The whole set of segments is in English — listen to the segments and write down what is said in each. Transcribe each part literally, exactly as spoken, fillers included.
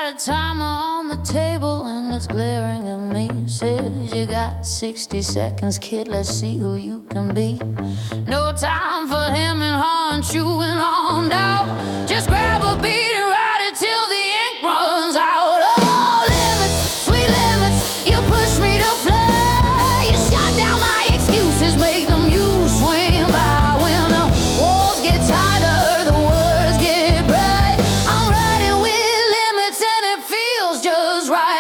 got a timer on the table and it's glaring at me. Says you got sixty seconds, kid, let's see who you can be. No time for him and her and chewing on down. Just grab a beat and ride it till the ink runs out. Oh, limits, sweet limits, you push me to play. You shut down my excuses, make them you swing by. When the walls get tighter, the words get bright. I'm riding with limits and it feels just right.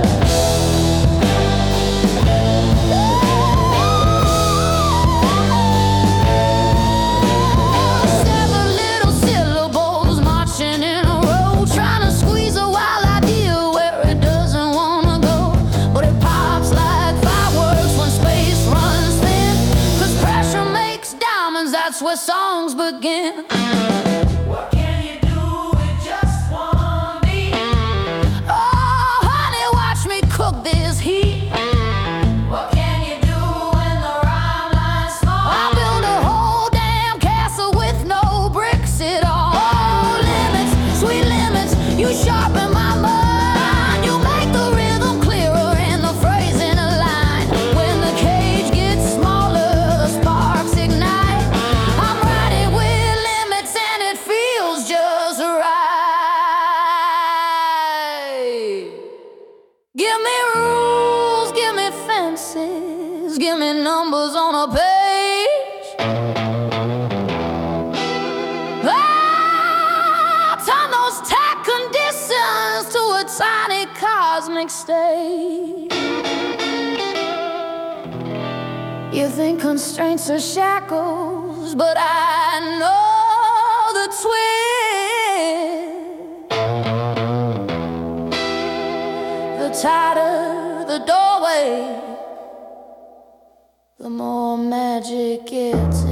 Seven little syllables marching in a row, trying to squeeze a wild idea where it doesn't wanna go. But it pops like fireworks when space runs thin. Cause pressure makes diamonds, that's where songs begin. What can you do with just one beat? Oh, honey, watch me cook this heat. What can you do when the rhyme line's small? I build a whole damn castle with no bricks at all. Oh, limits, sweet limits, you sharpen my mind. You make the rhythm clearer and the phrase in a line. When the cage gets smaller, the sparks ignite. I'm riding with limits and it feels just right. Give me rules, give me fences, give me numbers on a page. Ah, turn those tight conditions to a tiny cosmic stage. You think constraints are shackles, but I know the twist. The tighter the doorway, the more magic it's